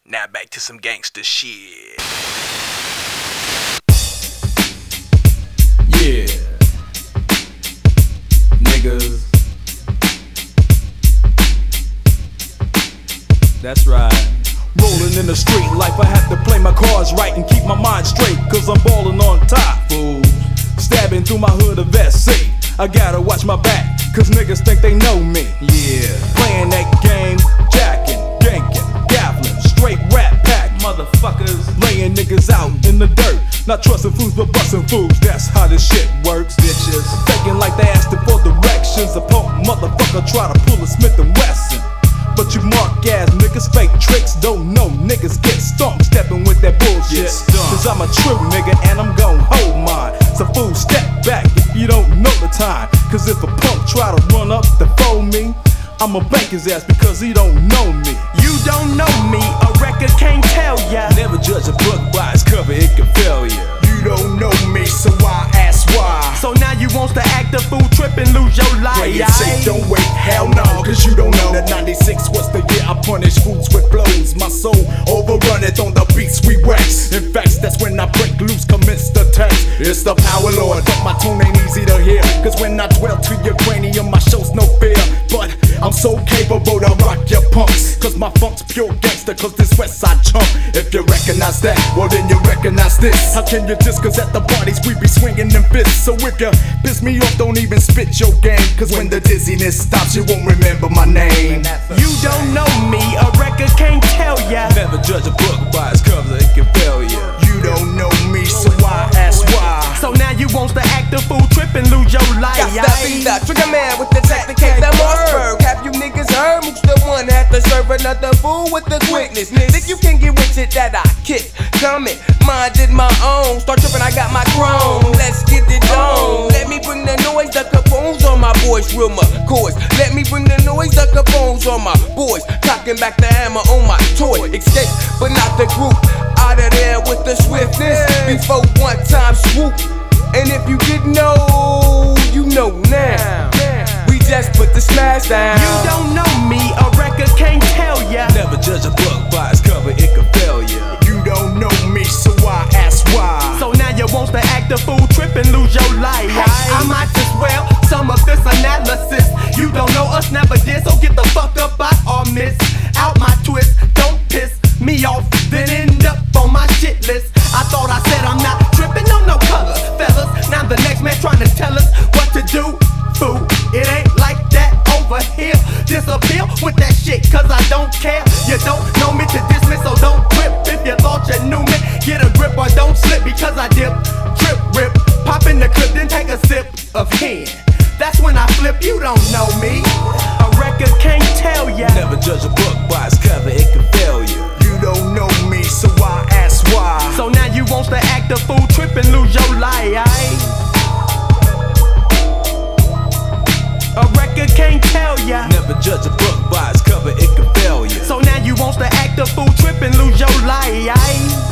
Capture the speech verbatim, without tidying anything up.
Now back to some gangster shit. Yeah, niggas. That's right. Rolling in the street life, I have to play my cards right and keep my mind straight, cause I'm ballin' on top, fool. Stabbing through my hood of S C. I gotta watch my back, cause niggas think they know me. Yeah, playing that game, jacking, yanking, gaffling, straight rap pack, motherfuckers. Laying niggas out in the dirt, not trusting fools but busting fools. That's how this shit works, bitches. Faking like they asking for directions. A punk motherfucker try to pull a Smith and Wesson, but you mark ass niggas fake tricks, don't know niggas get stumped stepping with that bullshit. Cause I'm a true nigga and I'm gon' hold mine. So fool, step back if you don't know the time. Cause if a punk try to run up to fold me, I'ma bank his ass because he don't know me. You don't know me, a record can't tell ya. Never judge a book by its cover, it can fail ya. You don't know me, so I ask why. So now you wants to act a fool, trip and lose your life. Play it safe, don't wait, hell no, cause you don't know. The ninety-six was the year I punished fools with blows. My soul overrunneth on the beats we wax. In fact, that's when I break loose, commence the text. It's the power lord, but my tone ain't easy to hear. Cause when I dwell to your cranium, my show's no fear. But I'm so capable to rock your punks, cause my funk's pure gangster, cause this west side chump. If you recognize that, well then you recognize this. How can you diss, cause at the parties we be swinging them fists. So if you piss me off, don't even spit your game, cause when the dizziness stops, you won't remember my name. You don't know me, a record can't tell ya. Never judge a book by its cover, it can fail ya. You don't know me, so I ask why. So now you wants to act a fool, trip and lose your life. Got to be the trigger man with the tactic, the Mossberg. Have you niggas heard? Mooch the one had to serve another fool with the quickness. Think you can get with shit that I kick? Coming, mine did my own. Start tripping, I got my chrome. Let's get it on. Let me bring the noise, the capones on my boys, real McCoys. Let me bring the noise, the capones on my boys. Cocking back the hammer on my toy. Escape, but not the group. Out of there with the swiftness before one time swoop. And if you didn't know, you know now. We just put the smash down. You don't know me, a record can't tell ya. Never judge a book by its cover, it can fail ya. You don't know me, so I ask why. So now you wants to act a fool, trip and lose your life. I might as well sum up this analysis. You don't know us, never did, so get the fuck up out or miss out my twist. Don't piss me off, then end up on my shit list. I thought I said I'm not tripping on no color, fellas. Now the next man trying to tell us what to do. Fool, it ain't like that over here. Disappear with that shit, cause I don't care. You don't know me to dismiss, so don't trip. If you thought you knew me, get a grip or don't slip, because I dip, trip, rip, pop in the clip, then take a sip of hen. That's when I flip, you don't know me. A record can't tell ya. Never judge a book by its cover, it can fail ya. You don't know me, so I ask why. So now you wants to act a fool, trip and lose your life. A record can't tell ya. Never judge a book by its cover, it can fail ya. So now you wants to act a fool, trip and lose your life.